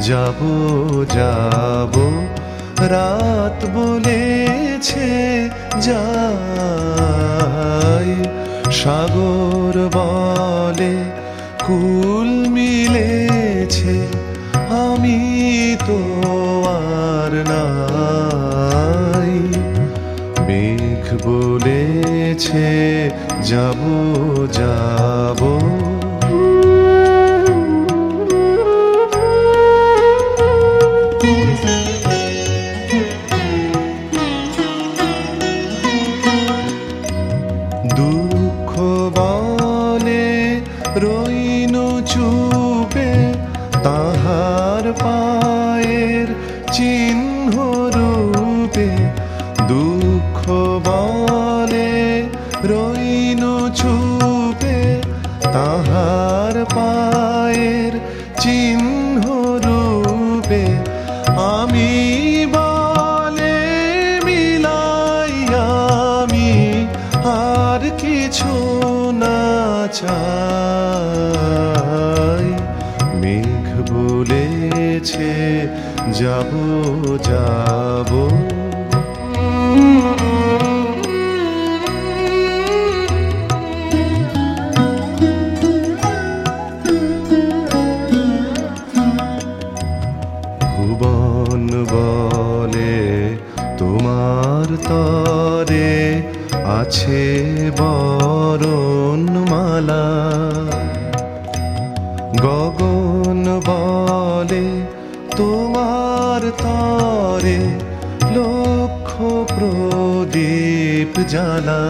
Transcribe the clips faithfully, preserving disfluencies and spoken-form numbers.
যাবো যাবো রাত বলেছে যাই, সাগর বলে কুল মিলেছে, আমি তো আর নাই। মেঘ বলেছে যাবো যাবো, দুঃখ বলে রইনু চুপে, তাহার পায়ের চিহ্ন রূপে। দুঃখ বলে রইনু চুপে, তাহার পায়ের চিহ্ন রূপে। আমি বলে মিলাই আমি আর কিছু না চাই। মেঘ বলেছে যাবো যাবো, ভুবন বলে তোমার তরে আছে বরণমালা। গগন বলে তোমার তরে লক্ষ প্রদীপ জ্বালা।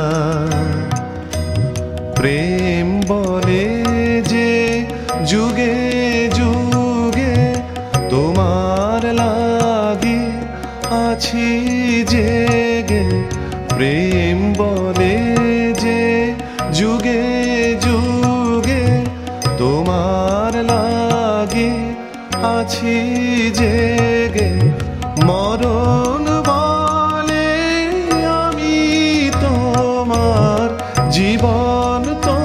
প্রেম বলে যে যুগে যুগে তোমার লাগি আছি জেগে। প্রেম বলে যে যুগে যুগে তোমার লাগি আছি জেগে। মরণ বলে আমি তোমার জীবন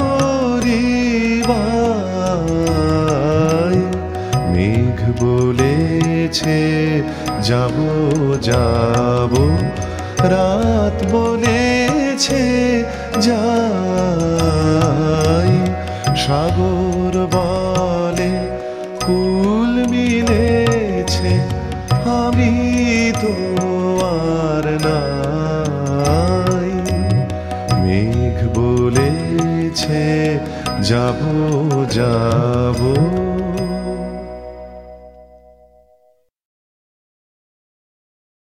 তরিবাই। মেঘ বলেছে যাবো যাবো, রাত বলেছে যাই, সাগর বলে কুল মিলেছে, আমি তো আর নাই। মেঘ বলেছে যাবো যাবো।